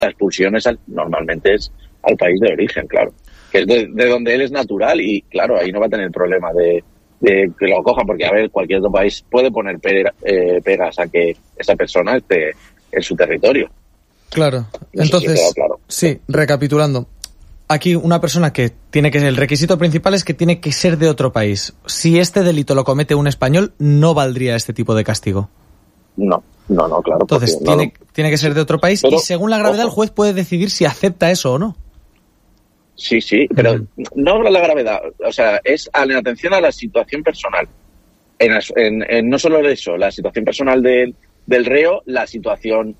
la expulsión normalmente es al país de origen, claro, que es de donde él es natural, y claro, ahí no va a tener problema de que lo cojan, porque a ver, cualquier otro país puede poner pegas a que esa persona esté en su territorio. Claro, no entonces, sé si claro. Sí, recapitulando. Aquí una persona que tiene que ser, el requisito principal es que tiene que ser de otro país. Si este delito lo comete un español, no valdría este tipo de castigo. No, claro. Entonces, tiene que ser de otro país, pero, y según la gravedad, el juez puede decidir si acepta eso o no. Sí, pero no la gravedad, o sea, es en atención a la situación personal. No solo eso, la situación personal del reo, la situación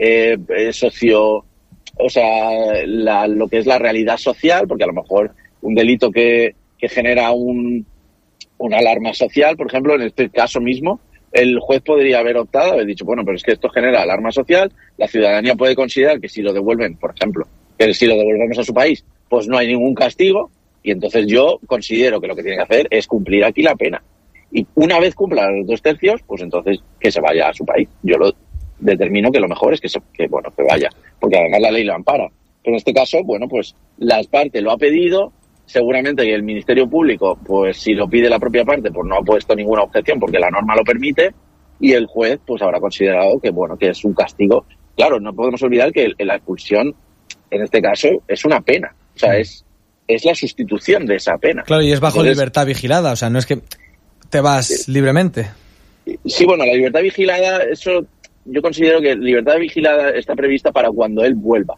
o sea, lo que es la realidad social, porque a lo mejor un delito que genera una alarma social, por ejemplo, en este caso mismo, el juez podría haber optado, haber dicho, bueno, pero es que esto genera alarma social, la ciudadanía puede considerar que si lo devuelven, por ejemplo, que si lo devolvemos a su país, pues no hay ningún castigo, y entonces yo considero que lo que tiene que hacer es cumplir aquí la pena. Y una vez cumpla los 2/3, pues entonces que se vaya a su país. Yo lo determino que lo mejor es que vaya, porque además la ley lo ampara. Pero en este caso, bueno, pues la parte lo ha pedido, seguramente que el Ministerio Público, pues si lo pide la propia parte, pues no ha puesto ninguna objeción porque la norma lo permite, y el juez pues habrá considerado que, bueno, que es un castigo. Claro, no podemos olvidar que la expulsión, en este caso, es una pena. O sea, es la sustitución de esa pena. Claro, y es bajo libertad vigilada, o sea, no es que te vas libremente. Sí, bueno, la libertad vigilada, eso yo considero que libertad vigilada está prevista para cuando él vuelva.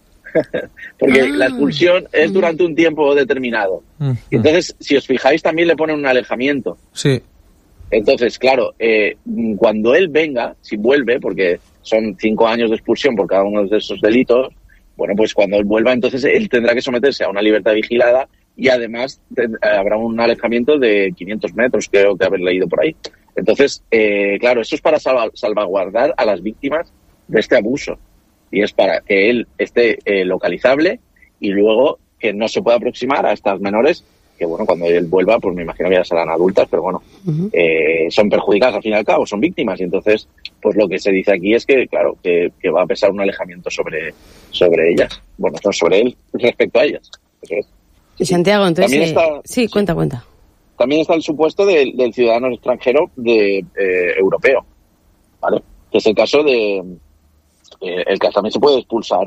Porque la expulsión es durante un tiempo determinado. Entonces, si os fijáis, también le ponen un alejamiento. Sí. Entonces, claro, cuando él venga, si vuelve, porque son 5 años de expulsión por cada uno de esos delitos, bueno, pues cuando él vuelva, entonces él tendrá que someterse a una libertad vigilada, y además habrá un alejamiento de 500 metros, creo que haber leído por ahí. Entonces, claro, eso es para salvaguardar a las víctimas de este abuso, y es para que él esté localizable, y luego que no se pueda aproximar a estas menores, que bueno, cuando él vuelva, pues me imagino que ya serán adultas, pero bueno, son perjudicadas al fin y al cabo, son víctimas, y entonces pues lo que se dice aquí es que, claro, que va a pesar un alejamiento sobre ellas, bueno, no sobre él, respecto a ellas. Eso es. Sí. Santiago, entonces... Cuenta. También está el supuesto del ciudadano extranjero europeo, ¿vale? Que es el caso de el que también se puede expulsar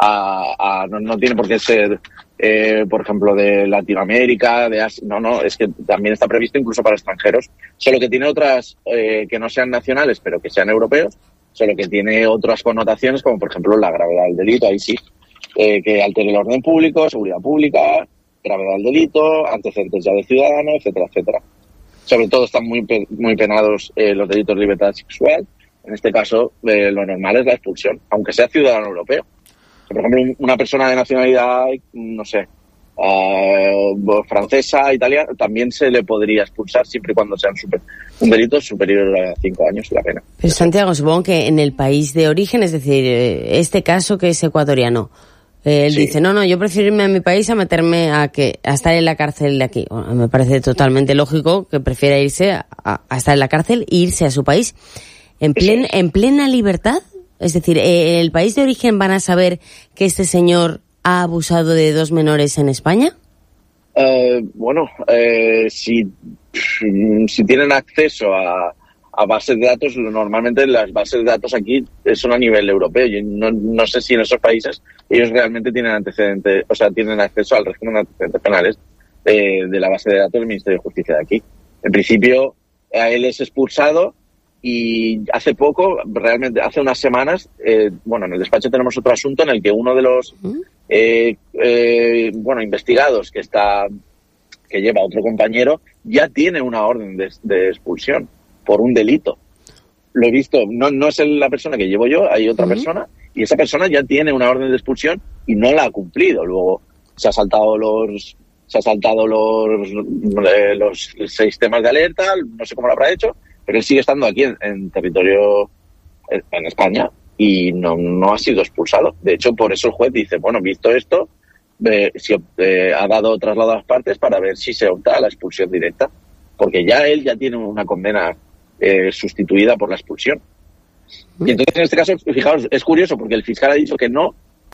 no tiene por qué ser, por ejemplo, de Latinoamérica, de Asia, no, es que también está previsto incluso para extranjeros, solo que tiene otras que no sean nacionales, pero que sean europeos, solo que tiene otras connotaciones, como por ejemplo la gravedad del delito, ahí sí, que altere el orden público, seguridad pública, gravedad del delito, antecedentes ya de ciudadano, etcétera, etcétera. Sobre todo están muy penados los delitos de libertad sexual. En este caso, lo normal es la expulsión, aunque sea ciudadano europeo. Por ejemplo, una persona de nacionalidad, no sé, francesa, italiana, también se le podría expulsar siempre y cuando sea un delito superior a 5 años la pena. Pero Santiago, supongo que en el país de origen, es decir, este caso que es ecuatoriano, él dice, no, yo prefiero irme a mi país a meterme a estar en la cárcel de aquí. Bueno, me parece totalmente lógico que prefiera irse a estar en la cárcel e irse a su país en plena libertad. Es decir, ¿el país de origen van a saber que este señor ha abusado de 2 menores en España? Si tienen acceso a bases de datos, normalmente las bases de datos aquí son a nivel europeo. Yo no sé si en esos países ellos realmente tienen antecedentes, o sea, tienen acceso al régimen de antecedentes penales de la base de datos del Ministerio de Justicia de aquí. En principio, a él es expulsado, y hace poco, realmente hace unas semanas, en el despacho tenemos otro asunto en el que uno de los investigados que lleva a otro compañero ya tiene una orden de expulsión por un delito. Lo he visto, no es la persona que llevo yo, hay otra persona, y esa persona ya tiene una orden de expulsión y no la ha cumplido. Luego se ha saltado los 6 temas de alerta, no sé cómo lo habrá hecho, pero él sigue estando aquí en territorio en España y no ha sido expulsado. De hecho, por eso el juez dice, visto esto, ha dado traslado a las partes para ver si se opta a la expulsión directa, porque él ya tiene una condena sustituida por la expulsión. Y entonces, en este caso, fijaos, es curioso porque el fiscal ha dicho que no,